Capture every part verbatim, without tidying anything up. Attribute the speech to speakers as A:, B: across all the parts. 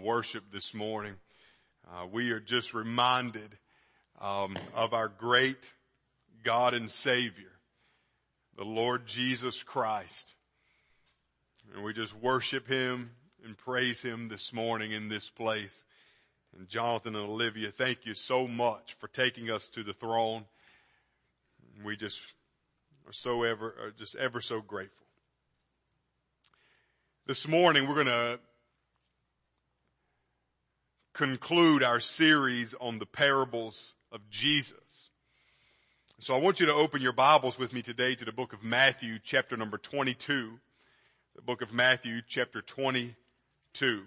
A: in worship this morning. Uh, we are just reminded um, of our great God and Savior, the Lord Jesus Christ. And we just worship Him and praise Him this morning in this place. And Jonathan and Olivia, thank you so much for taking us to the throne. We just are so ever, are just ever so grateful. This morning we're going to conclude our series on the parables of Jesus. So I want you to open your Bibles with me today to the book of Matthew, chapter number twenty-two. The book of Matthew, chapter twenty-two.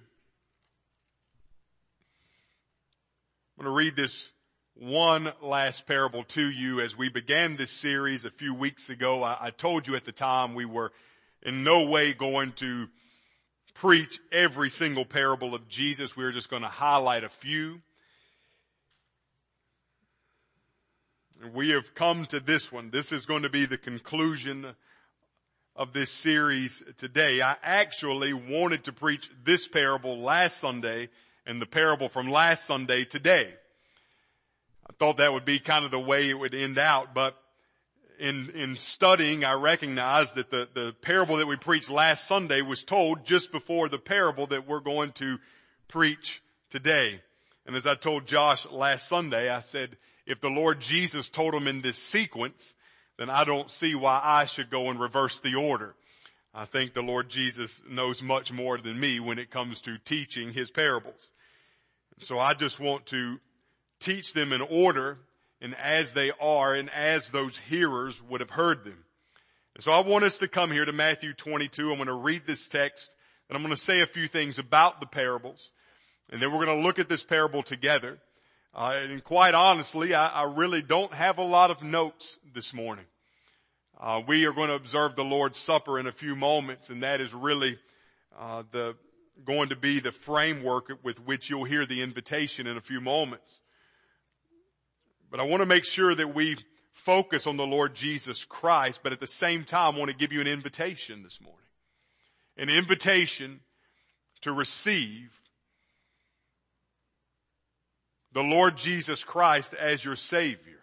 A: I'm going to read this one last parable to you. As we began this series a few weeks ago, I, I told you at the time we were in no way going to preach every single parable of Jesus. We were just going to highlight a few. And we have come to this one. This is going to be the conclusion of this series today. I actually wanted to preach this parable last Sunday and the parable from last Sunday today. I thought that would be kind of the way it would end out, but in in studying, I recognized that the, the parable that we preached last Sunday was told just before the parable that we're going to preach today. And as I told Josh last Sunday, I said, if the Lord Jesus told them in this sequence, then I don't see why I should go and reverse the order. I think the Lord Jesus knows much more than me when it comes to teaching His parables. So I just want to teach them in order and as they are and as those hearers would have heard them. And so I want us to come here to Matthew twenty-two. I'm going to read this text and I'm going to say a few things about the parables. And then we're going to look at this parable together. Uh, and quite honestly, I, I really don't have a lot of notes this morning. Uh, we are going to observe the Lord's Supper in a few moments, and that is really uh, the going to be the framework with which you'll hear the invitation in a few moments. But I want to make sure that we focus on the Lord Jesus Christ, but at the same time I want to give you an invitation this morning. An invitation to receive the Lord Jesus Christ as your Savior.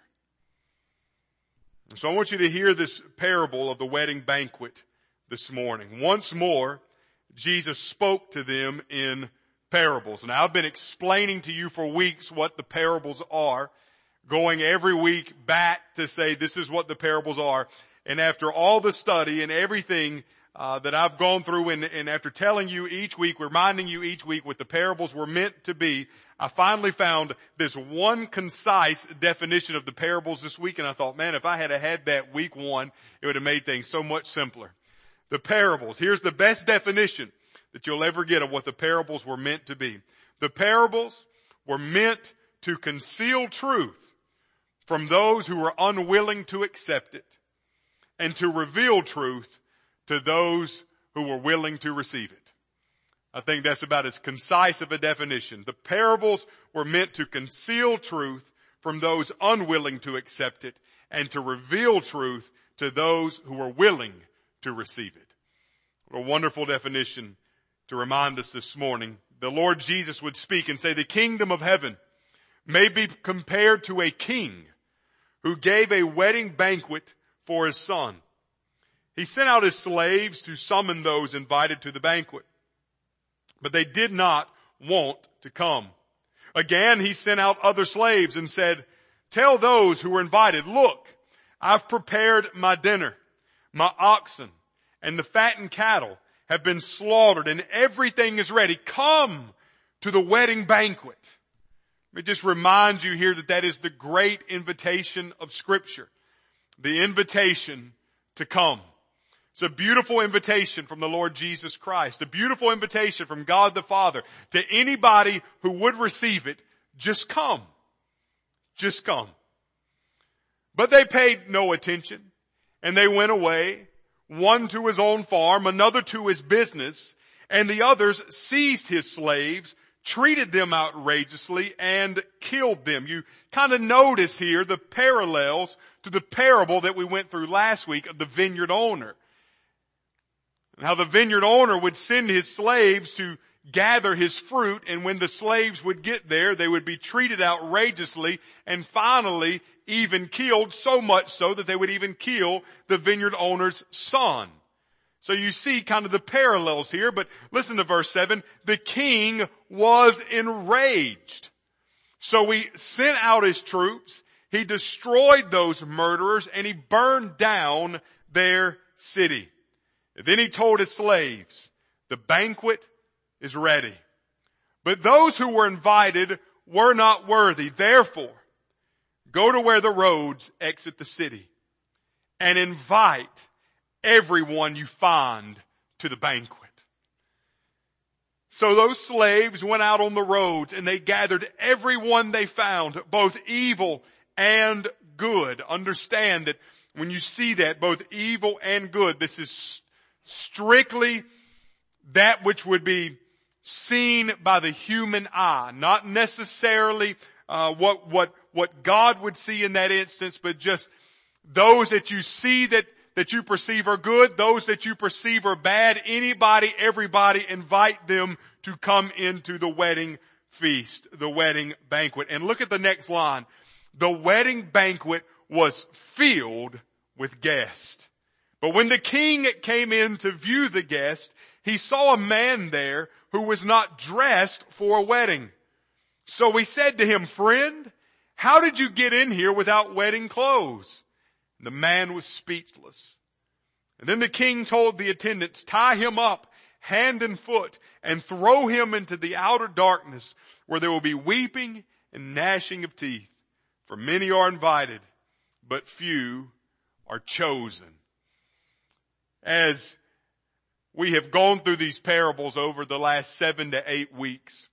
A: And so I want you to hear this parable of the wedding banquet this morning. Once more, Jesus spoke to them in parables. Now I've been explaining to you for weeks what the parables are, going every week back to say this is what the parables are. And after all the study and everything uh, that I've gone through and, and after telling you each week, reminding you each week what the parables were meant to be, I finally found this one concise definition of the parables this week. And I thought, man, if I had had that week one, it would have made things so much simpler. The parables. Here's the best definition that you'll ever get of what the parables were meant to be. The parables were meant to conceal truth from those who were unwilling to accept it, and to reveal truth to those who were willing to receive it. I think that's about as concise of a definition. The parables were meant to conceal truth from those unwilling to accept it, and to reveal truth to those who were willing to receive it. What a wonderful definition to remind us this morning. The Lord Jesus would speak and say, the kingdom of heaven may be compared to a king who gave a wedding banquet for his son. He sent out his slaves to summon those invited to the banquet, but they did not want to come. Again, he sent out other slaves and said, tell those who were invited, look, I've prepared my dinner. My oxen and the fattened cattle have been slaughtered and everything is ready. Come to the wedding banquet. Let me just remind you here that that is the great invitation of Scripture. The invitation to come. It's a beautiful invitation from the Lord Jesus Christ. A beautiful invitation from God the Father to anybody who would receive it. Just come. Just come. But they paid no attention and they went away, one to his own farm, another to his business, and the others seized his slaves, treated them outrageously, and killed them. You kind of notice here the parallels to the parable that we went through last week of the vineyard owner. And how the vineyard owner would send his slaves to gather his fruit, and when the slaves would get there, they would be treated outrageously and finally even killed, so much so that they would even kill the vineyard owner's son. So you see kind of the parallels here, but listen to verse seven. The king was enraged. So he sent out his troops, he destroyed those murderers, and he burned down their city. And then he told his slaves, the banquet is ready. But those who were invited were not worthy. Therefore, go to where the roads exit the city and invite everyone you find to the banquet. So those slaves went out on the roads and they gathered everyone they found, both evil and good. Understand that when you see that, both evil and good, this is strictly that which would be seen by the human eye, not necessarily uh, what what what God would see in that instance, but just those that you see that that you perceive are good, those that you perceive are bad. Anybody, everybody, invite them to come into the wedding feast, the wedding banquet. And look at the next line. The wedding banquet was filled with guests. But when the king came in to view the guest, he saw a man there who was not dressed for a wedding. So he said to him, friend, how did you get in here without wedding clothes? And the man was speechless. And then the king told the attendants, tie him up hand and foot and throw him into the outer darkness where there will be weeping and gnashing of teeth. For many are invited, but few are chosen. As we have gone through these parables over the last seven to eight weeks,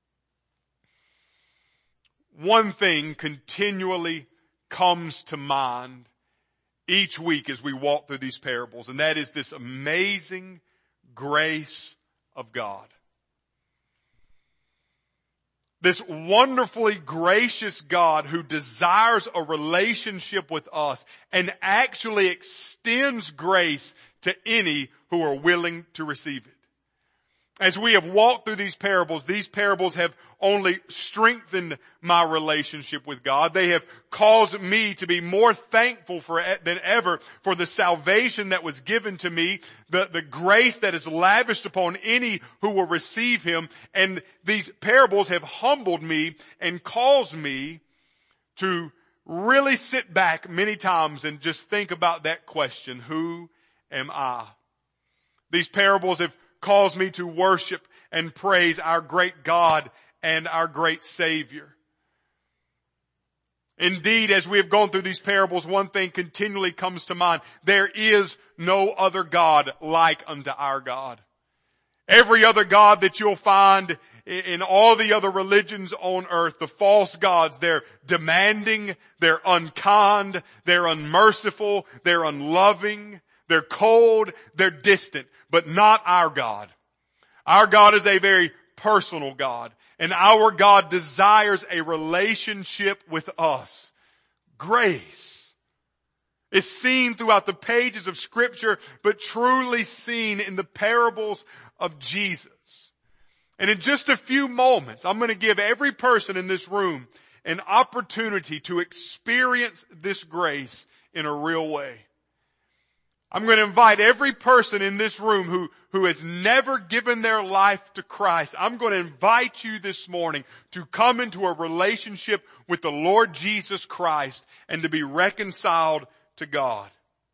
A: one thing continually comes to mind each week as we walk through these parables, and that is this amazing grace of God. This wonderfully gracious God who desires a relationship with us and actually extends grace to any who are willing to receive it. As we have walked through these parables, these parables have only strengthened my relationship with God. They have caused me to be more thankful for than ever for the salvation that was given to me, the, the grace that is lavished upon any who will receive Him. And these parables have humbled me and caused me to really sit back many times and just think about that question, who am I? These parables have caused me to worship and praise our great God and our great Savior. Indeed, as we have gone through these parables, one thing continually comes to mind. There is no other God like unto our God. Every other God that you'll find in all the other religions on earth, the false gods, they're demanding, they're unkind, they're unmerciful, they're unloving, they're cold, they're distant, but not our God. Our God is a very personal God, and our God desires a relationship with us. Grace is seen throughout the pages of Scripture, but truly seen in the parables of Jesus. And in just a few moments, I'm going to give every person in this room an opportunity to experience this grace in a real way. I'm going to invite every person in this room who, who has never given their life to Christ. I'm going to invite you this morning to come into a relationship with the Lord Jesus Christ and to be reconciled to God.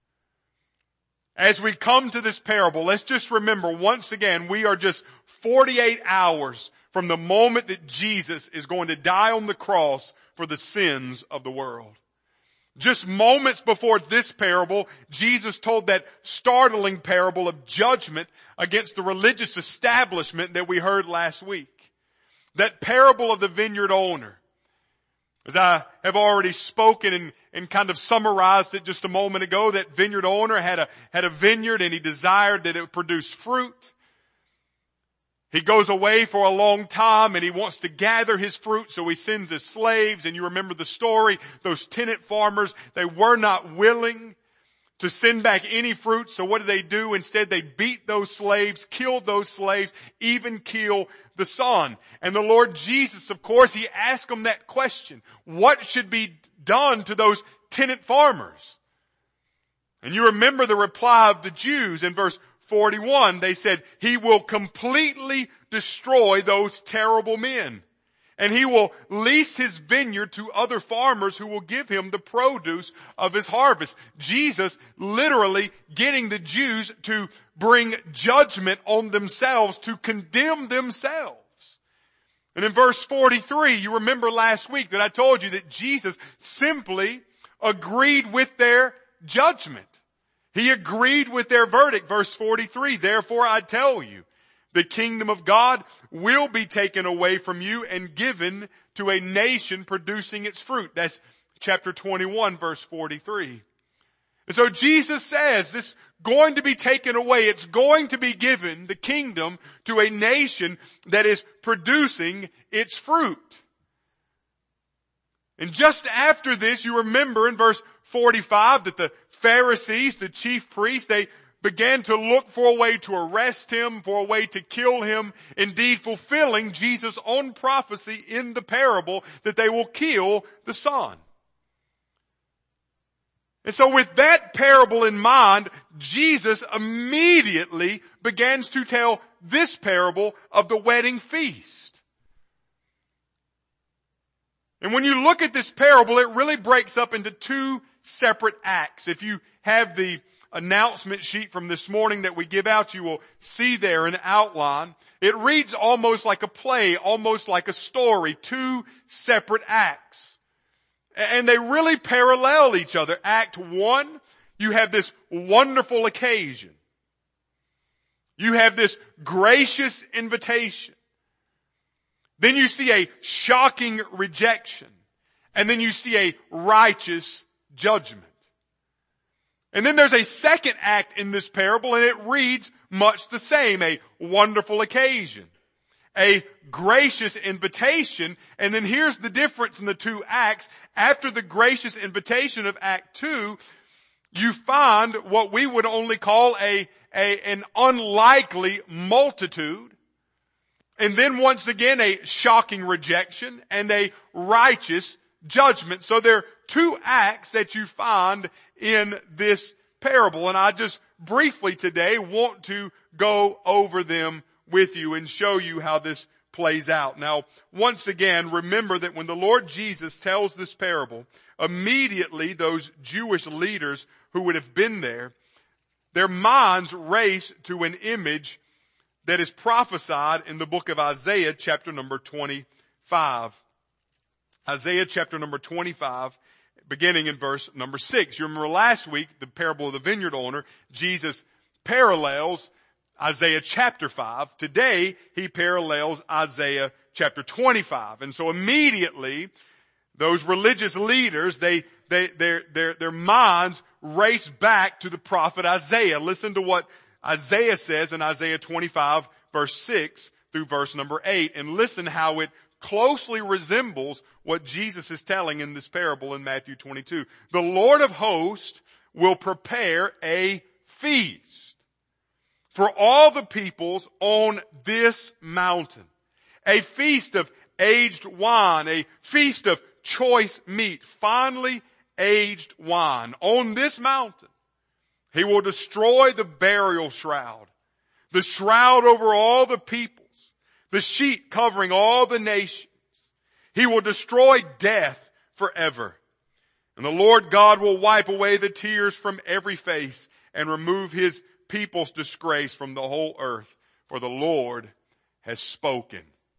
A: As we come to this parable, let's just remember once again, we are just forty-eight hours from the moment that Jesus is going to die on the cross for the sins of the world. Just moments before this parable, Jesus told that startling parable of judgment against the religious establishment that we heard last week. That parable of the vineyard owner. As I have already spoken and, and kind of summarized it just a moment ago, that vineyard owner had a, had a vineyard and he desired that it would produce fruit. He goes away for a long time and he wants to gather his fruit, so he sends his slaves. And you remember the story, those tenant farmers, they were not willing to send back any fruit. So what did they do? Instead, they beat those slaves, killed those slaves, even kill the son. And the Lord Jesus, of course, he asked them that question. What should be done to those tenant farmers? And you remember the reply of the Jews in verse forty-one. They said, he will completely destroy those terrible men. And he will lease his vineyard to other farmers who will give him the produce of his harvest. Jesus literally getting the Jews to bring judgment on themselves, to condemn themselves. And in verse forty-three, you remember last week that I told you that Jesus simply agreed with their judgment. He agreed with their verdict. Verse forty-three, therefore I tell you, the kingdom of God will be taken away from you and given to a nation producing its fruit. That's chapter twenty-one, verse forty-three. And so Jesus says this is going to be taken away. It's going to be given, the kingdom, to a nation that is producing its fruit. And just after this, you remember in verse forty-five that the Pharisees, the chief priests, they began to look for a way to arrest him, for a way to kill him, indeed fulfilling Jesus' own prophecy in the parable that they will kill the son. And so with that parable in mind, Jesus immediately begins to tell this parable of the wedding feast. And when you look at this parable, it really breaks up into two separate acts. If you have the announcement sheet from this morning that we give out, you will see there an outline. It reads almost like a play, almost like a story, two separate acts. And they really parallel each other. Act one, you have this wonderful occasion. You have this gracious invitation. Then you see a shocking rejection. And then you see a righteous judgment. And then there's a second act in this parable, and it reads much the same, a wonderful occasion, a gracious invitation. And then here's the difference in the two acts. After the gracious invitation of Act two, you find what we would only call a, a an unlikely multitude. And then once again, a shocking rejection and a righteous judgment. So there are two acts that you find in this parable, and I just briefly today want to go over them with you and show you how this plays out. Now, once again, remember that when the Lord Jesus tells this parable, immediately those Jewish leaders who would have been there, their minds race to an image that is prophesied in the book of Isaiah, chapter number twenty-five. Isaiah chapter number twenty-five, beginning in verse number six. You remember last week, the parable of the vineyard owner, Jesus parallels Isaiah chapter five. Today, he parallels Isaiah chapter twenty-five. And so immediately, those religious leaders, they, they, their, their, their minds race back to the prophet Isaiah. Listen to what Isaiah says in Isaiah twenty-five, verse six through verse number eight, and listen how it closely resembles what Jesus is telling in this parable in Matthew twenty-two. The Lord of hosts will prepare a feast for all the peoples on this mountain. A feast of aged wine, a feast of choice meat, finely aged wine. On this mountain, he will destroy the burial shroud, the shroud over all the peoples, the sheet covering all the nations. He will destroy death forever. And the Lord God will wipe away the tears from every face and remove his people's disgrace from the whole earth. For the Lord has spoken.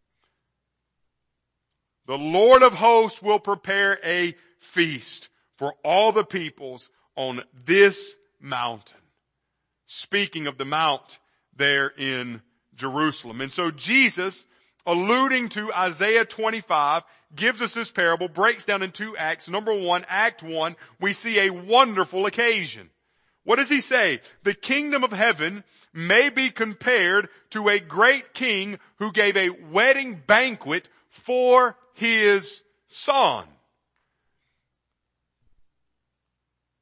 A: The Lord of hosts will prepare a feast for all the peoples on this mountain. Speaking of the mount there in Jerusalem. And so Jesus, alluding to Isaiah twenty-five, gives us this parable, breaks down in two acts. Number one, act one, we see a wonderful occasion. What does he say? The kingdom of heaven may be compared to a great king who gave a wedding banquet for his son.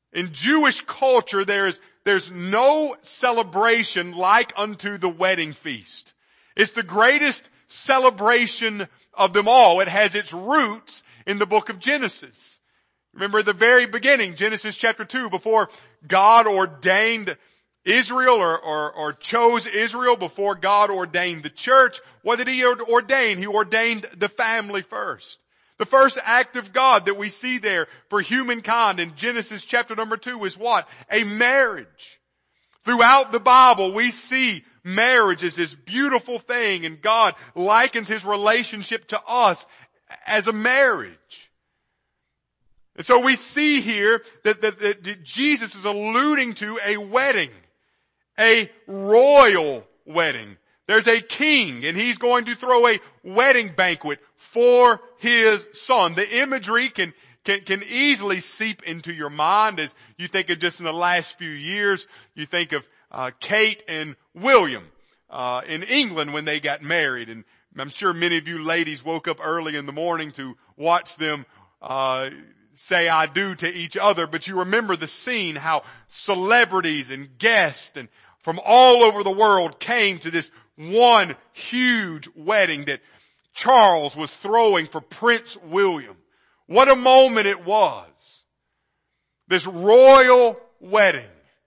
A: In Jewish culture, there is, there's no celebration like unto the wedding feast. It's the greatest celebration of them all. It has its roots in the book of Genesis. Remember at the very beginning, Genesis chapter two, before God ordained Israel or, or, or chose Israel, before God ordained the church, what did he ordain? He ordained the family first. The first act of God that we see there for humankind in Genesis chapter number two is what? A marriage. Throughout the Bible, we see marriage as this beautiful thing, and God likens his relationship to us as a marriage. And so we see here that, that, that Jesus is alluding to a wedding, a royal wedding. There's a king, and he's going to throw a wedding banquet for his son. The imagery can, can, can easily seep into your mind as you think of just in the last few years. You think of uh, Kate and William uh, in England when they got married, and I'm sure many of you ladies woke up early in the morning to watch them uh say I do to each other, but you remember the scene, how celebrities and guests and from all over the world came to this one huge wedding that Charles was throwing for Prince William. What a moment it was. This royal wedding.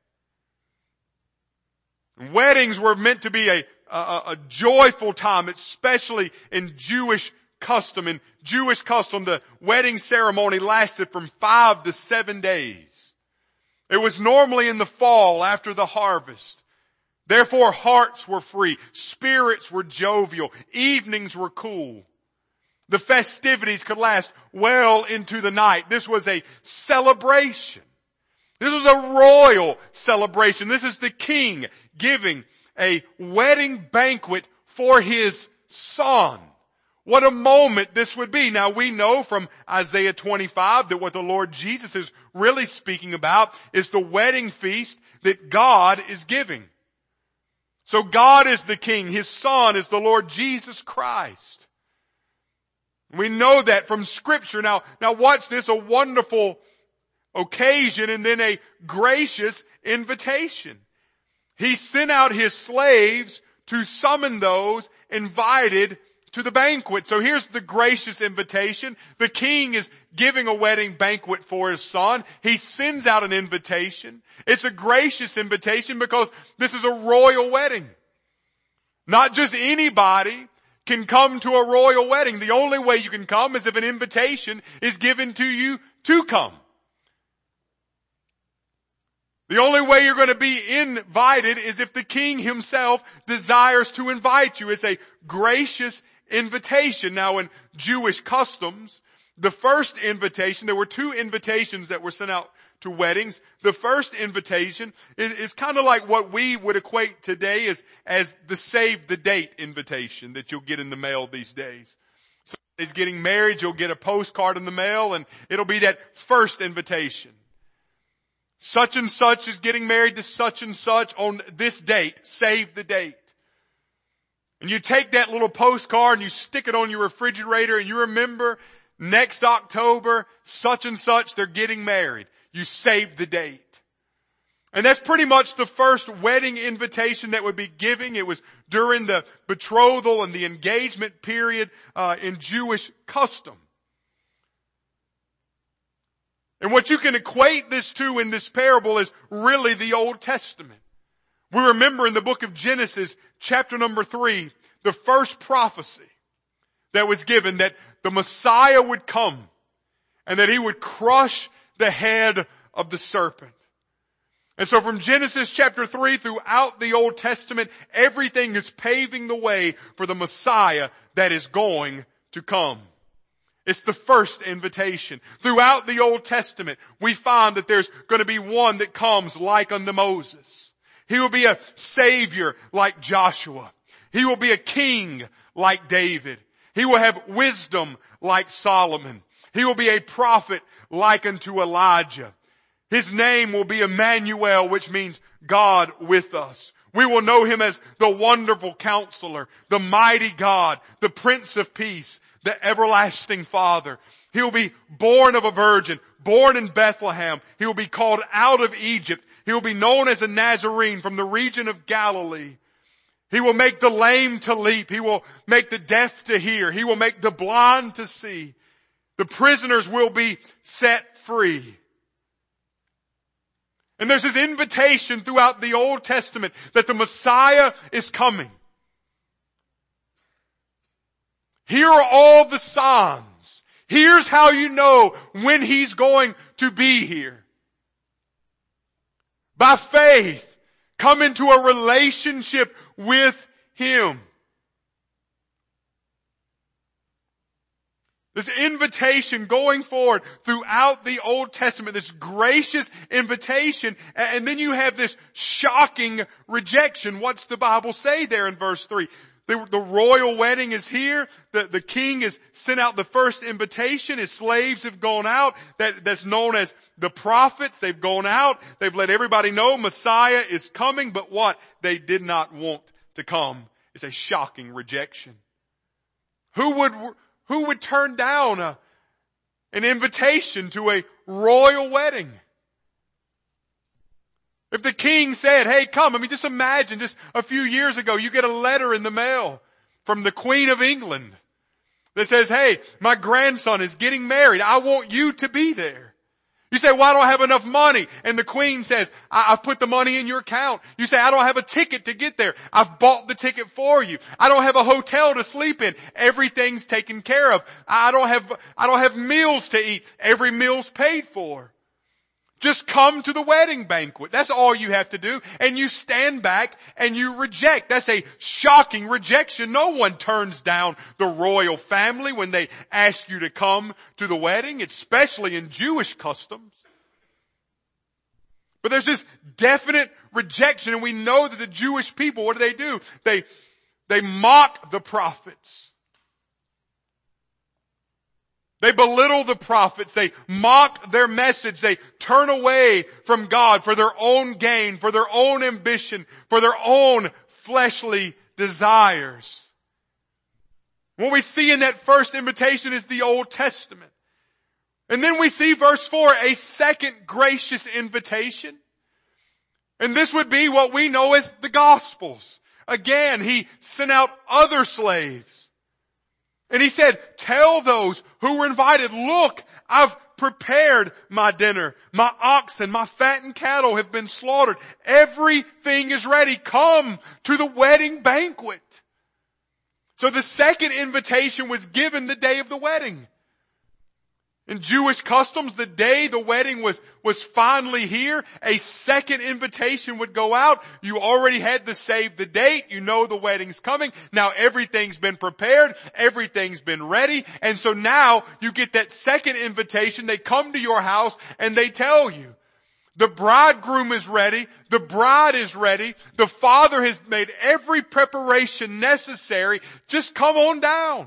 A: Weddings were meant to be a, a, a joyful time, especially in Jewish custom. In Jewish custom, the wedding ceremony lasted from five to seven days. It was normally in the fall after the harvest. Therefore, hearts were free, spirits were jovial, evenings were cool. The festivities could last well into the night. This was a celebration. This was a royal celebration. This is the king giving a wedding banquet for his son. What a moment this would be. Now we know from Isaiah twenty-five that what the Lord Jesus is really speaking about is the wedding feast that God is giving. So God is the king. His son is the Lord Jesus Christ. We know that from scripture. Now, now watch this, a wonderful occasion and then a gracious invitation. He sent out his slaves to summon those invited to the banquet. So here's the gracious invitation. The king is giving a wedding banquet for his son. He sends out an invitation. It's a gracious invitation because this is a royal wedding. Not just anybody can come to a royal wedding. The only way you can come is if an invitation is given to you to come. The only way you're going to be invited is if the king himself desires to invite you. It's a gracious invitation. Now in Jewish customs, the first invitation, there were two invitations that were sent out to weddings. The first invitation is, is kind of like what we would equate today as, as the save the date invitation that you'll get in the mail these days. So if he's getting married, you'll get a postcard in the mail and it'll be that first invitation. Such and such is getting married to such and such on this date. Save the date. And you take that little postcard and you stick it on your refrigerator and you remember next October, such and such, they're getting married. You save the date. And that's pretty much the first wedding invitation that would be giving. It was during the betrothal and the engagement period uh, in Jewish custom. And what you can equate this to in this parable is really the Old Testament. We remember in the book of Genesis, chapter number three, the first prophecy that was given that the Messiah would come and that he would crush the head of the serpent. And so from Genesis chapter three throughout the Old Testament, everything is paving the way for the Messiah that is going to come. It's the first invitation. Throughout the Old Testament, we find that there's going to be one that comes like unto Moses. He will be a savior like Joshua. He will be a king like David. He will have wisdom like Solomon. He will be a prophet like unto Elijah. His name will be Emmanuel, which means God with us. We will know him as the wonderful counselor, the mighty God, the Prince of Peace, the everlasting Father. He will be born of a virgin, born in Bethlehem. He will be called out of Egypt. He will be known as a Nazarene from the region of Galilee. He will make the lame to leap. He will make the deaf to hear. He will make the blind to see. The prisoners will be set free. And there's this invitation throughout the Old Testament that the Messiah is coming. Here are all the signs. Here's how you know when He's going to be here. By faith, come into a relationship with Him. This invitation going forward throughout the Old Testament, this gracious invitation, and then you have this shocking rejection. What's the Bible say there in verse three? The, the royal wedding is here. The, the king has sent out the first invitation. His slaves have gone out. That, that's known as the prophets. They've gone out. They've let everybody know Messiah is coming. But what? They did not want to come. It's a shocking rejection. Who would, who would turn down a, an invitation to a royal wedding? If the king said, hey, come, I mean, just imagine just a few years ago, you get a letter in the mail from the Queen of England that says, hey, my grandson is getting married. I want you to be there. You say, well, I don't have enough money. And the Queen says, I- I've put the money in your account. You say, I don't have a ticket to get there. I've bought the ticket for you. I don't have a hotel to sleep in. Everything's taken care of. I don't have, I don't have meals to eat. Every meal's paid for. Just come to the wedding banquet. That's all you have to do. And you stand back and you reject. That's a shocking rejection. No one turns down the royal family when they ask you to come to the wedding, especially in Jewish customs. But there's this definite rejection, and we know that the Jewish people, what do they do? They, they mock the prophets. They belittle the prophets. They mock their message. They turn away from God for their own gain, for their own ambition, for their own fleshly desires. What we see in that first invitation is the Old Testament. And then we see verse four, a second gracious invitation. And this would be what we know as the Gospels. Again, He sent out other slaves. And He said, tell those who were invited, look, I've prepared my dinner. My oxen, my fattened cattle have been slaughtered. Everything is ready. Come to the wedding banquet. So the second invitation was given the day of the wedding. In Jewish customs, the day the wedding was, was finally here, a second invitation would go out. You already had to save the date. You know the wedding's coming. Now everything's been prepared. Everything's been ready. And so now you get that second invitation. They come to your house and they tell you, the bridegroom is ready. The bride is ready. The father has made every preparation necessary. Just come on down.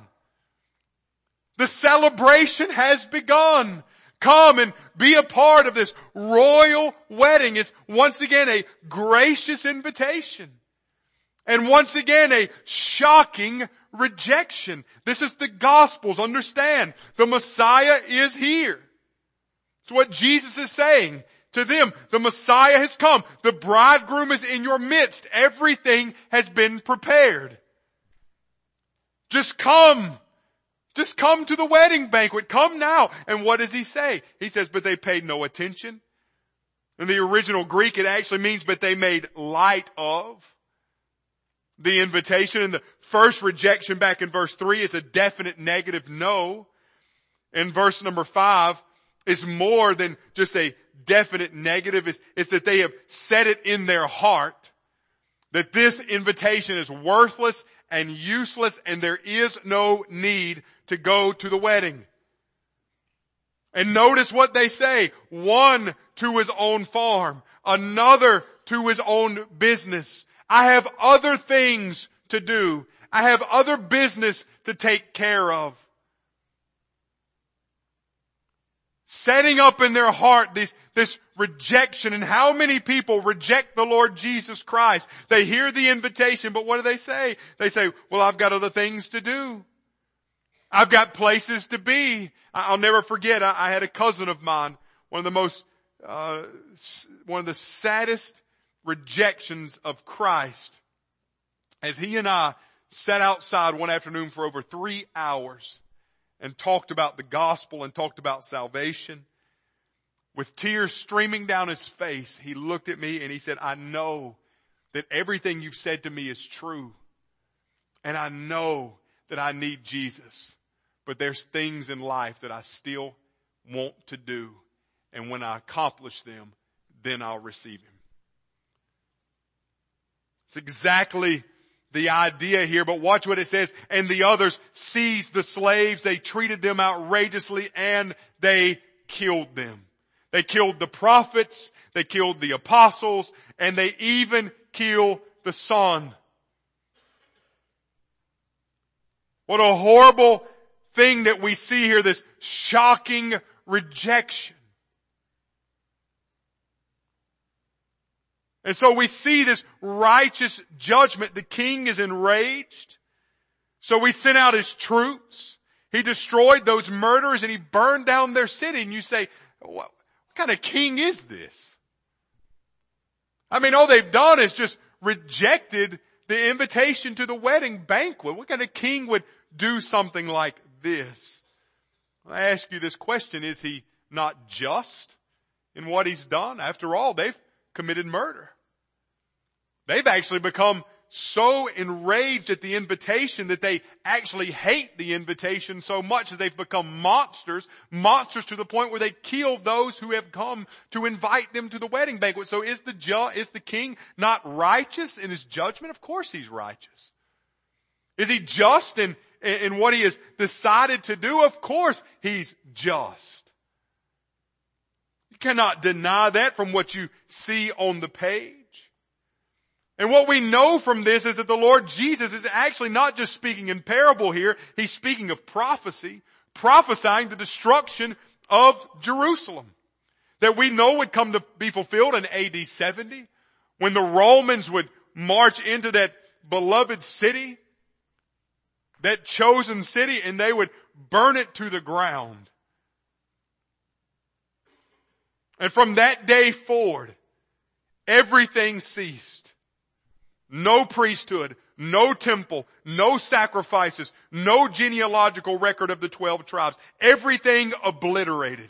A: The celebration has begun. Come and be a part of this royal wedding. It's once again a gracious invitation. And once again a shocking rejection. This is the Gospels. Understand, the Messiah is here. It's what Jesus is saying to them. The Messiah has come. The bridegroom is in your midst. Everything has been prepared. Just come. Just come to the wedding banquet. Come now. And what does He say? He says, but they paid no attention. In the original Greek, it actually means, but they made light of the invitation. And the first rejection back in verse three is a definite negative no. In verse number five is more than just a definite negative. It's, it's that they have set it in their heart that this invitation is worthless and useless and there is no need to go to the wedding. And notice what they say. One to his own farm, another to his own business. I have other things to do. I have other business to take care of. Setting up in their heart this, this rejection. And how many people reject the Lord Jesus Christ? They hear the invitation, but what do they say? They say, well, I've got other things to do. I've got places to be. I'll never forget, I, I had a cousin of mine one of the most, uh, one of the saddest rejections of Christ, as he and I sat outside one afternoon for over three hours and talked about the gospel and talked about salvation. With tears streaming down his face, he looked at me and he said, I know that everything you've said to me is true. And I know that I need Jesus. But there's things in life that I still want to do. And when I accomplish them, then I'll receive him. It's exactly the idea here, but watch what it says. And the others seized the slaves. They treated them outrageously and they killed them. They killed the prophets. They killed the apostles, and they even killed the Son. What a horrible thing that we see here, this shocking rejection. And so we see this righteous judgment. The king is enraged. So we sent out his troops. He destroyed those murderers and he burned down their city. And you say, what kind of king is this? I mean, all they've done is just rejected the invitation to the wedding banquet. What kind of king would do something like this? I ask you this question, is he not just in what he's done? After all, they've committed murder. They've actually become so enraged at the invitation that they actually hate the invitation so much that they've become monsters, monsters to the point where they kill those who have come to invite them to the wedding banquet. So is the ju- is the king not righteous in his judgment? Of course he's righteous. Is he just in, in what he has decided to do? Of course he's just. You cannot deny that from what you see on the page. And what we know from this is that the Lord Jesus is actually not just speaking in parable here. He's speaking of prophecy, prophesying the destruction of Jerusalem that we know would come to be fulfilled in A D seventy when the Romans would march into that beloved city, that chosen city, and they would burn it to the ground. And from that day forward, everything ceased. No priesthood, no temple, no sacrifices, no genealogical record of the twelve tribes. Everything obliterated.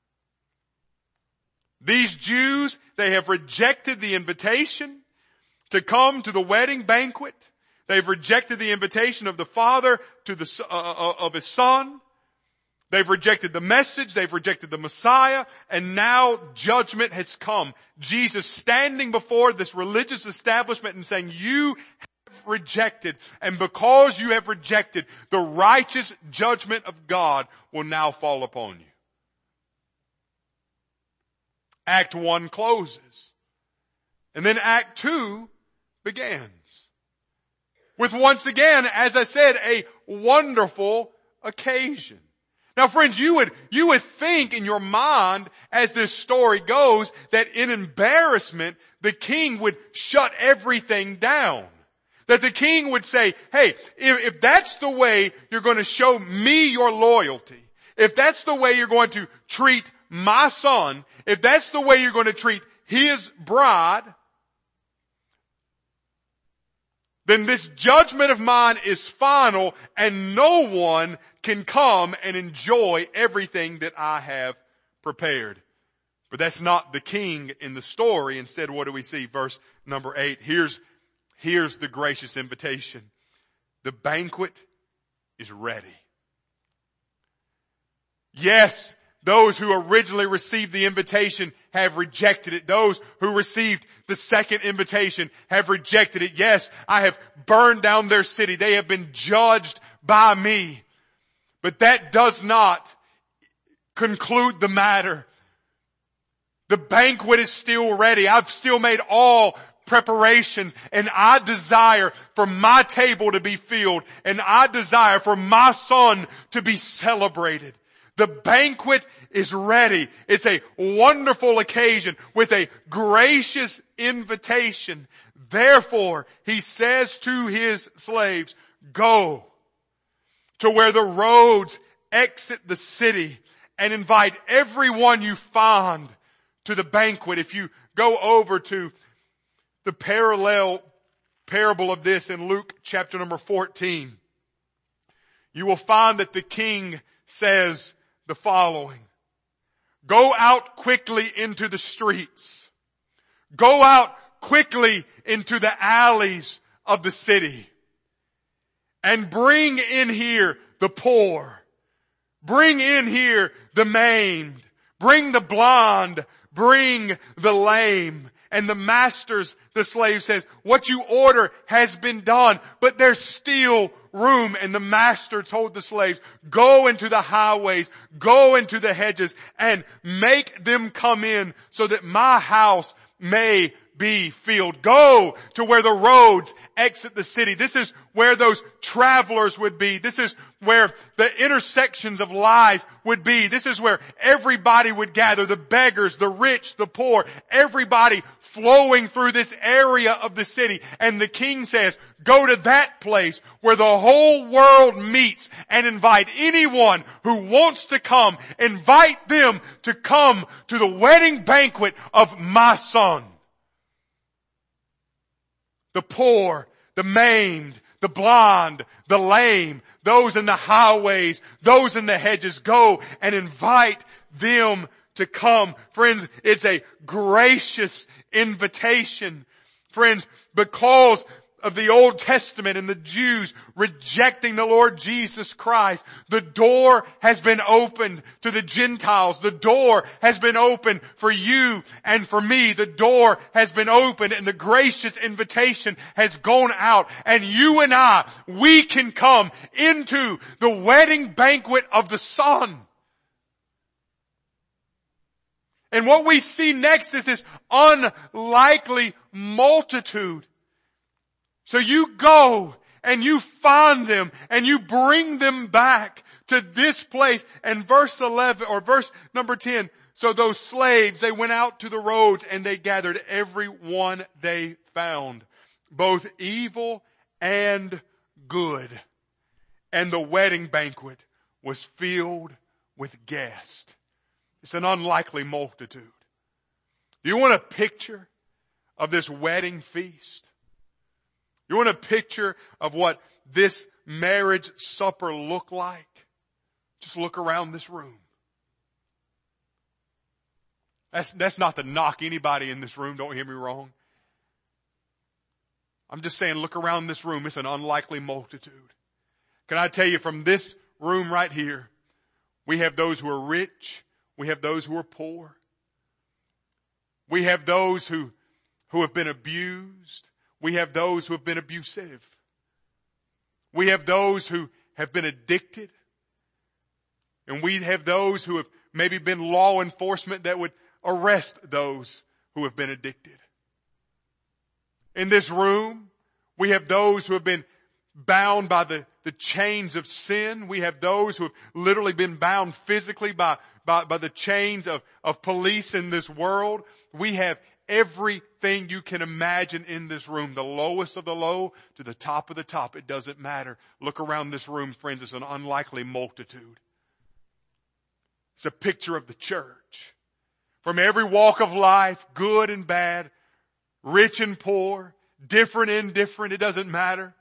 A: These Jews, they have rejected the invitation to come to the wedding banquet. They've rejected the invitation of the Father to the, uh, of His Son. They've rejected the message. They've rejected the Messiah. And now judgment has come. Jesus standing before this religious establishment and saying, you have rejected. And because you have rejected, the righteous judgment of God will now fall upon you. Act one closes. And then Act two begins. With once again, as I said, a wonderful occasion. Now friends, you would, you would think in your mind as this story goes that in embarrassment, the king would shut everything down. That the king would say, hey, if, if that's the way you're going to show me your loyalty, if that's the way you're going to treat my son, if that's the way you're going to treat his bride, then this judgment of mine is final and no one can come and enjoy everything that I have prepared. But that's not the king in the story. Instead, what do we see? Verse number eight. Here's, here's the gracious invitation. The banquet is ready. Yes, those who originally received the invitation have rejected it. Those who received the second invitation have rejected it. Yes, I have burned down their city. They have been judged by me. But that does not conclude the matter. The banquet is still ready. I've still made all preparations, and I desire for my table to be filled, and I desire for my son to be celebrated. The banquet is ready. It's a wonderful occasion with a gracious invitation. Therefore, he says to his slaves, go to where the roads exit the city and invite everyone you find to the banquet. If you go over to the parallel parable of this in Luke chapter number fourteen, you will find that the king says the following: go out quickly into the streets. Go out quickly into the alleys of the city and bring in here the poor. Bring in here the maimed. Bring the blind. Bring the lame. And the masters, the slave says, what you order has been done, but there's still room. And the master told the slaves, go into the highways, go into the hedges, and make them come in so that my house may be filled. Go to where the roads exit the city. This is where those travelers would be. This is where the intersections of life would be. This is where everybody would gather. The beggars, the rich, the poor, everybody flowing through this area of the city. And the king says, go to that place where the whole world meets and invite anyone who wants to come. Invite them to come to the wedding banquet of my son. The poor, the maimed, the blind, the lame, those in the highways, those in the hedges, go and invite them to come. Friends, it's a gracious invitation. Friends, because of the Old Testament and the Jews rejecting the Lord Jesus Christ, the door has been opened to the Gentiles. The door has been opened for you and for me. The door has been opened and the gracious invitation has gone out, and you and I, we can come into the wedding banquet of the Son. And what we see next is this unlikely multitude. So you go and you find them and you bring them back to this place. And verse eleven or verse number ten. So those slaves, they went out to the roads and they gathered every one they found, both evil and good. And the wedding banquet was filled with guests. It's an unlikely multitude. Do you want a picture of this wedding feast? You want a picture of what this marriage supper looked like? Just look around this room. That's, that's not to knock anybody in this room. Don't hear me wrong. I'm just saying, look around this room. It's an unlikely multitude. Can I tell you, from this room right here, we have those who are rich. We have those who are poor. We have those who, who have been abused. We have those who have been abusive. We have those who have been addicted. And we have those who have maybe been law enforcement that would arrest those who have been addicted. In this room, we have those who have been bound by the, the chains of sin. We have those who have literally been bound physically by, by, by the chains of, of police in this world. We have everything you can imagine in this room, the lowest of the low to the top of the top. It doesn't matter. Look around this room, friends. It's an unlikely multitude. It's a picture of the church. From every walk of life, good and bad, rich and poor, different and indifferent, it doesn't matter.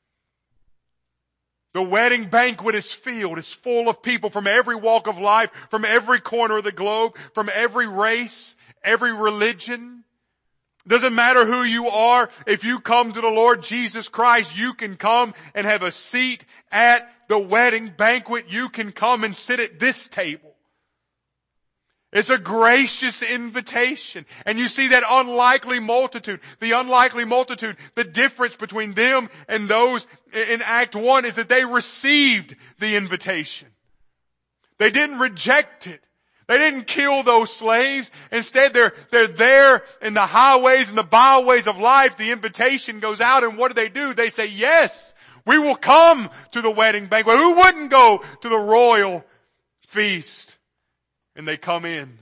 A: The wedding banquet is filled. It's full of people from every walk of life, from every corner of the globe, from every race, every religion. Doesn't matter who you are. If you come to the Lord Jesus Christ, you can come and have a seat at the wedding banquet. You can come and sit at this table. It's a gracious invitation. And you see that unlikely multitude. The unlikely multitude, the difference between them and those in Act one is that they received the invitation. They didn't reject it. They didn't kill those slaves. Instead, they're, they're there in the highways and the byways of life. The invitation goes out, and what do they do? They say, yes, we will come to the wedding banquet. Who wouldn't go to the royal feast? And they come in.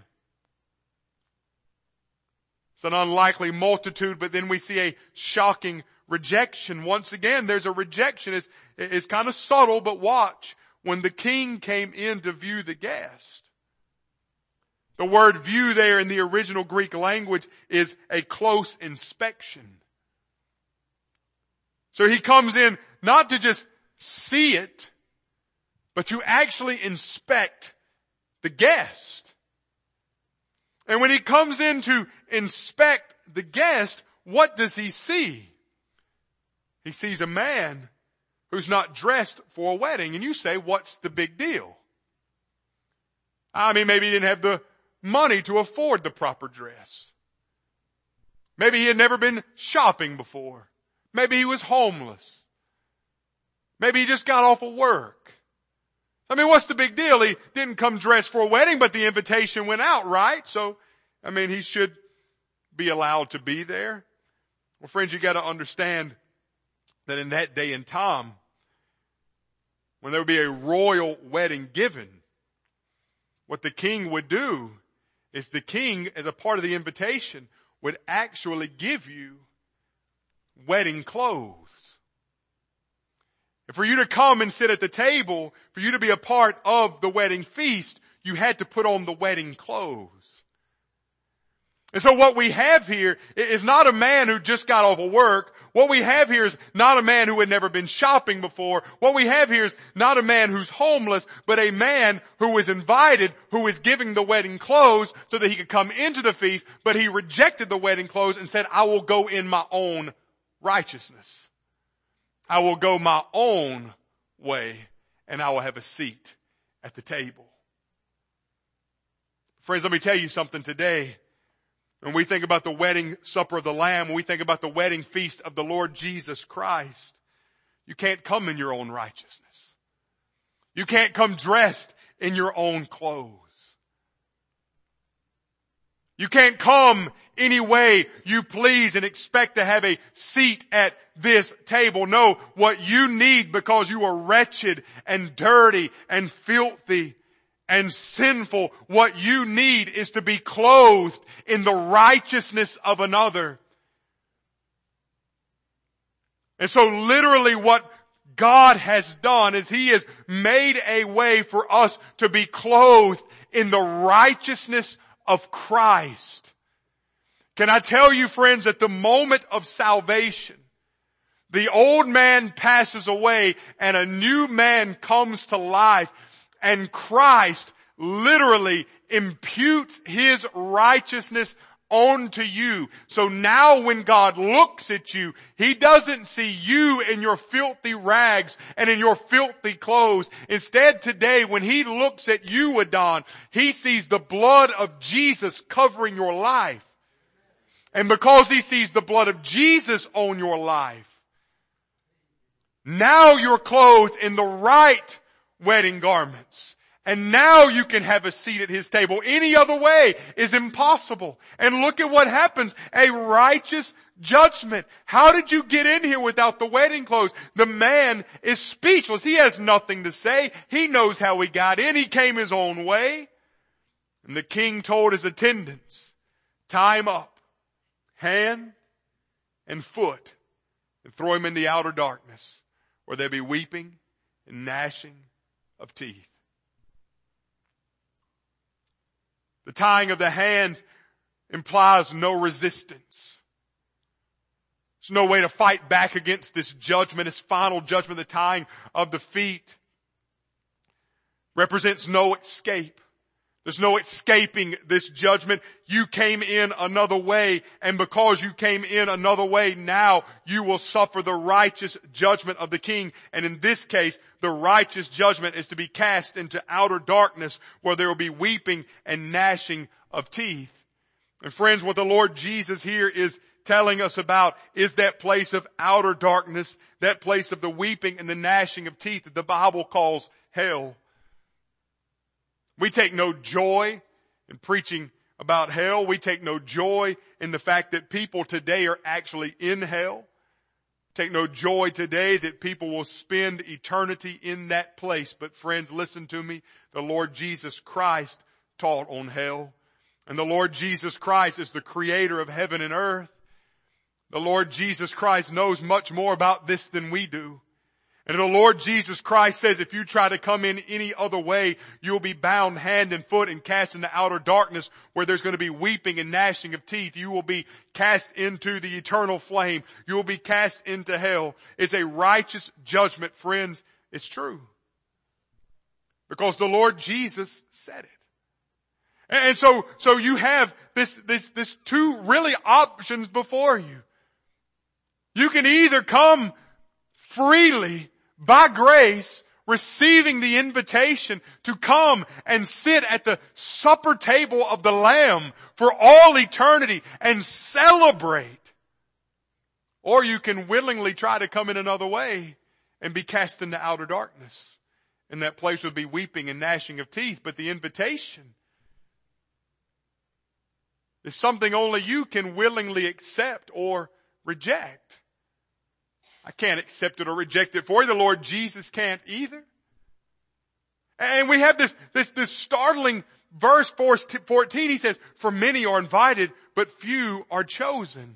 A: It's an unlikely multitude, but then we see a shocking rejection. Once again, there's a rejection. It's, it's kind of subtle, but watch. When the king came in to view the guest, The word view there in the original Greek language is a close inspection. So he comes in not to just see it, but to actually inspect the guest. And when he comes in to inspect the guest, what does he see? He sees a man who's not dressed for a wedding. And you say, what's the big deal? I mean, maybe he didn't have the money to afford the proper dress. Maybe he had never been shopping before. Maybe he was homeless. Maybe he just got off of work. I mean, what's the big deal? He didn't come dressed for a wedding, but the invitation went out, right? So, I mean, he should be allowed to be there. Well, friends, you got to understand that in that day and time, when there would be a royal wedding given, what the king would do is the king, as a part of the invitation, would actually give you wedding clothes. And for you to come and sit at the table, for you to be a part of the wedding feast, you had to put on the wedding clothes. And so what we have here is not a man who just got off of work. What we have here is not a man who had never been shopping before. What we have here is not a man who's homeless, but a man who was invited, who was giving the wedding clothes so that he could come into the feast, but he rejected the wedding clothes and said, I will go in my own righteousness. I will go my own way and I will have a seat at the table. Friends, let me tell you something today. When we think about the wedding supper of the Lamb, when we think about the wedding feast of the Lord Jesus Christ, you can't come in your own righteousness. You can't come dressed in your own clothes. You can't come any way you please and expect to have a seat at this table. No, what you need, because you are wretched and dirty and filthy and sinful, what you need is to be clothed in the righteousness of another. And so literally what God has done is He has made a way for us to be clothed in the righteousness of Christ. Can I tell you, friends, at the moment of salvation, the old man passes away and a new man comes to life. And Christ literally imputes His righteousness onto you. So now when God looks at you, He doesn't see you in your filthy rags and in your filthy clothes. Instead today, when He looks at you, Adon, He sees the blood of Jesus covering your life. And because He sees the blood of Jesus on your life, now you're clothed in the right wedding garments. And now you can have a seat at His table. Any other way is impossible. And look at what happens. A righteous judgment. How did you get in here without the wedding clothes? The man is speechless. He has nothing to say. He knows how he got in. He came his own way. And the king told his attendants, tie him up, hand and foot, and throw him in the outer darkness, where there be weeping and gnashing of teeth. The tying of the hands implies no resistance. There's no way to fight back against this judgment, this final judgment. The tying of the feet represents no escape. There's no escaping this judgment. You came in another way, and because you came in another way, now you will suffer the righteous judgment of the King. And in this case, the righteous judgment is to be cast into outer darkness, where there will be weeping and gnashing of teeth. And friends, what the Lord Jesus here is telling us about is that place of outer darkness, that place of the weeping and the gnashing of teeth that the Bible calls hell. We take no joy in preaching about hell. We take no joy in the fact that people today are actually in hell. Take no joy today that people will spend eternity in that place. But friends, listen to me. The Lord Jesus Christ taught on hell. And the Lord Jesus Christ is the creator of heaven and earth. The Lord Jesus Christ knows much more about this than we do. And the Lord Jesus Christ says if you try to come in any other way, you'll be bound hand and foot and cast into outer darkness where there's going to be weeping and gnashing of teeth. You will be cast into the eternal flame. You will be cast into hell. It's a righteous judgment, friends. It's true. Because the Lord Jesus said it. And so, so you have this, this, this two really options before you. You can either come freely by grace, receiving the invitation to come and sit at the supper table of the Lamb for all eternity and celebrate. Or you can willingly try to come in another way and be cast into outer darkness. And that place would be weeping and gnashing of teeth. But the invitation is something only you can willingly accept or reject. I can't accept it or reject it for you. The Lord Jesus can't either. And we have this, this, this startling verse fourteen. He says, for many are invited, but few are chosen.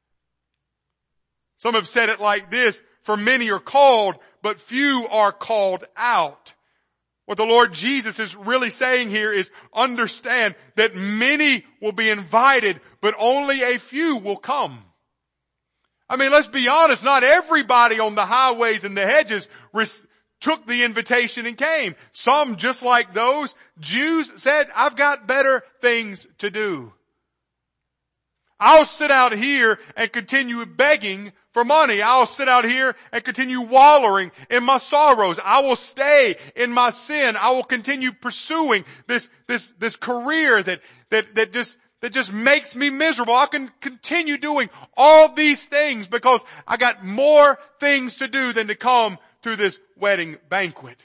A: Some have said it like this, for many are called, but few are called out. What the Lord Jesus is really saying here is understand that many will be invited, but only a few will come. I mean, let's be honest, not everybody on the highways and the hedges res- took the invitation and came. Some, just like those Jews, said, I've got better things to do. I'll sit out here and continue begging for money. I'll sit out here and continue wallowing in my sorrows. I will stay in my sin. I will continue pursuing this, this, this career that, that, that just, that just makes me miserable. I can continue doing all these things because I got more things to do than to come to this wedding banquet.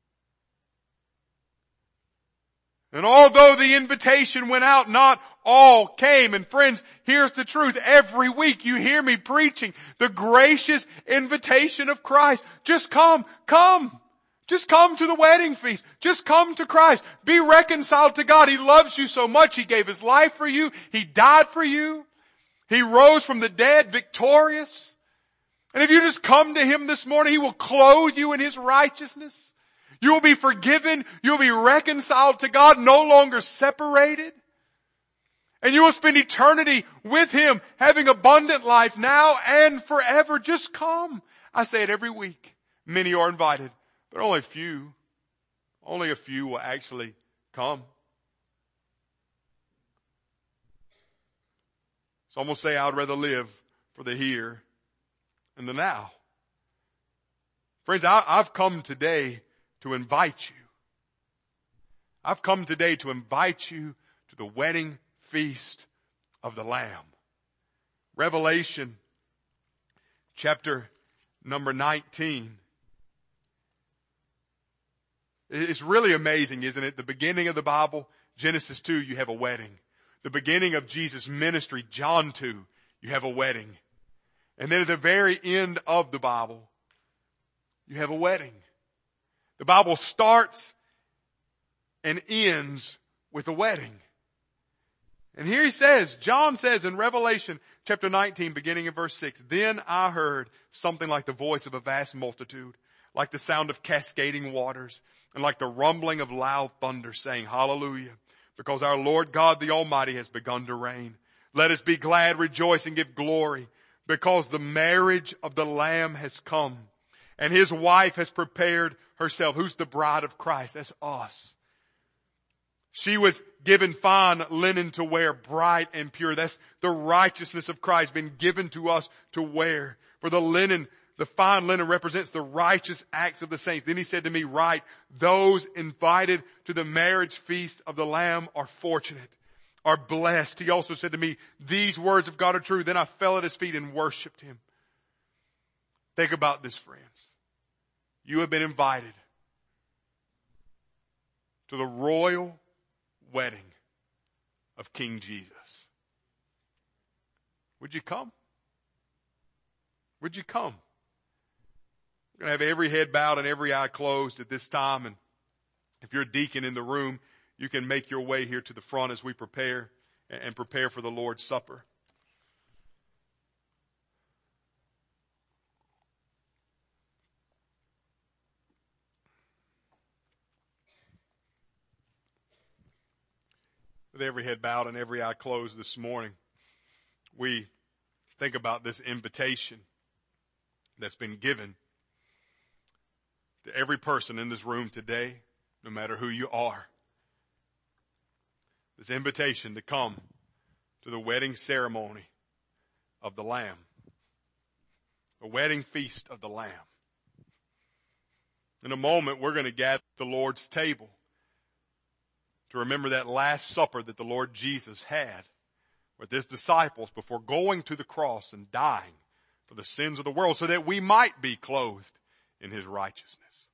A: And although the invitation went out, not all came. And friends, here's the truth. Every week you hear me preaching the gracious invitation of Christ. Just come, come. Just come to the wedding feast. Just come to Christ. Be reconciled to God. He loves you so much. He gave His life for you. He died for you. He rose from the dead victorious. And if you just come to Him this morning, He will clothe you in His righteousness. You will be forgiven. You'll be reconciled to God, no longer separated. And you will spend eternity with Him, having abundant life now and forever. Just come. I say it every week. Many are invited, but only a few, only a few will actually come. Some will say, I'd rather live for the here and the now. Friends, I, I've come today to invite you. I've come today to invite you to the wedding feast of the Lamb. Revelation chapter number nineteen. It's really amazing, isn't it? The beginning of the Bible, Genesis two, you have a wedding. The beginning of Jesus' ministry, John two, you have a wedding. And then at the very end of the Bible, you have a wedding. The Bible starts and ends with a wedding. And here he says, John says in Revelation chapter nineteen, beginning in verse six, then I heard something like the voice of a vast multitude, like the sound of cascading waters, and like the rumbling of loud thunder, saying, hallelujah, because our Lord God the Almighty has begun to reign. Let us be glad, rejoice, and give glory, because the marriage of the Lamb has come, and His wife has prepared herself. Who's the bride of Christ? That's us. She was given fine linen to wear, bright and pure. That's the righteousness of Christ been given to us to wear. For the linen, the fine linen represents the righteous acts of the saints. Then he said to me, write, those invited to the marriage feast of the Lamb are fortunate, are blessed. He also said to me, these words of God are true. Then I fell at His feet and worshiped Him. Think about this, friends. You have been invited to the royal wedding of King Jesus. Would you come? Would you come? We're going to have every head bowed and every eye closed at this time. And if you're a deacon in the room, you can make your way here to the front as we prepare and prepare for the Lord's Supper. With every head bowed and every eye closed this morning, we think about this invitation that's been given to every person in this room today, no matter who you are. This invitation to come to the wedding ceremony of the Lamb, the wedding feast of the Lamb. In a moment, we're going to gather at the Lord's table to remember that last supper that the Lord Jesus had with his disciples before going to the cross and dying for the sins of the world so that we might be clothed in his righteousness.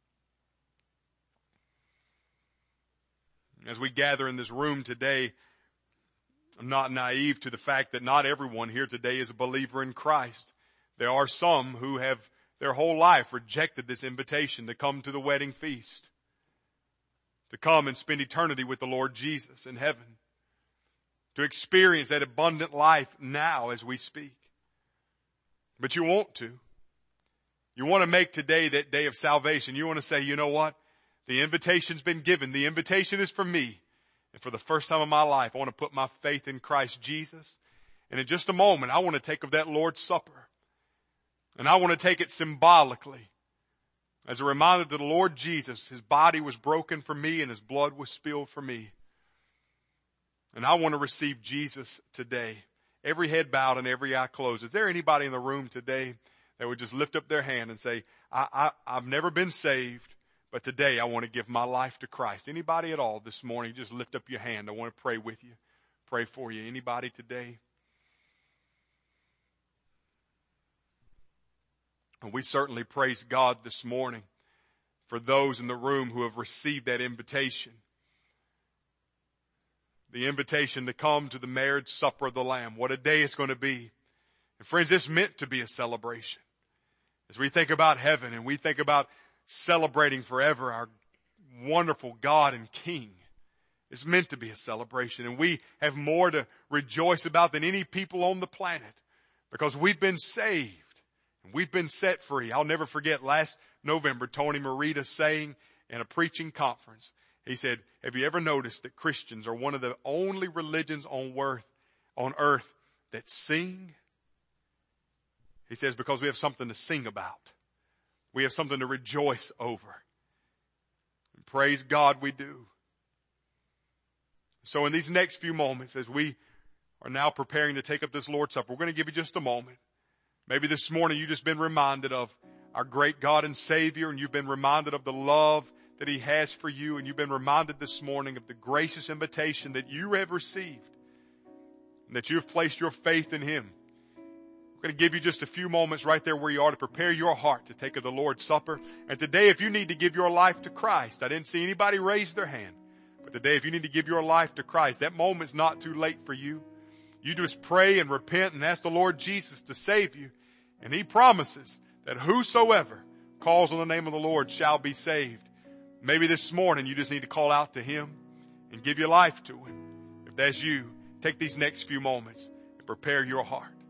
A: As we gather in this room today, I'm not naive to the fact that not everyone here today is a believer in Christ. There are some who have their whole life rejected this invitation to come to the wedding feast, to come and spend eternity with the Lord Jesus in heaven, to experience that abundant life now as we speak. But you want to. You want to make today that day of salvation. You want to say, you know what? The invitation's been given. The invitation is for me. And for the first time in my life, I want to put my faith in Christ Jesus. And in just a moment, I want to take of that Lord's Supper. And I want to take it symbolically as a reminder to the Lord Jesus, his body was broken for me and his blood was spilled for me. And I want to receive Jesus today. Every head bowed and every eye closed. Is there anybody in the room today that would just lift up their hand and say, I, I, I've never been saved, but today I want to give my life to Christ? Anybody at all this morning? Just lift up your hand. I want to pray with you. Pray for you. Anybody today? And we certainly praise God this morning for those in the room who have received that invitation. The invitation to come to the marriage supper of the Lamb. What a day it's going to be. And friends, it's meant to be a celebration. As we think about heaven and we think about celebrating forever our wonderful God and King, it's meant to be a celebration. And we have more to rejoice about than any people on the planet because we've been saved. We've been set free. I'll never forget last November, Tony Merida saying in a preaching conference, he said, have you ever noticed that Christians are one of the only religions on earth, on earth that sing? He says, because we have something to sing about. We have something to rejoice over. And praise God we do. So in these next few moments, as we are now preparing to take up this Lord's Supper, we're going to give you just a moment. Maybe this morning you've just been reminded of our great God and Savior, and you've been reminded of the love that he has for you, and you've been reminded this morning of the gracious invitation that you have received and that you have placed your faith in him. We're going to give you just a few moments right there where you are to prepare your heart to take of the Lord's Supper. And today, if you need to give your life to Christ, I didn't see anybody raise their hand, but today, if you need to give your life to Christ, that moment's not too late for you. You just pray and repent and ask the Lord Jesus to save you. And he promises that whosoever calls on the name of the Lord shall be saved. Maybe this morning you just need to call out to him and give your life to him. If that's you, take these next few moments and prepare your heart.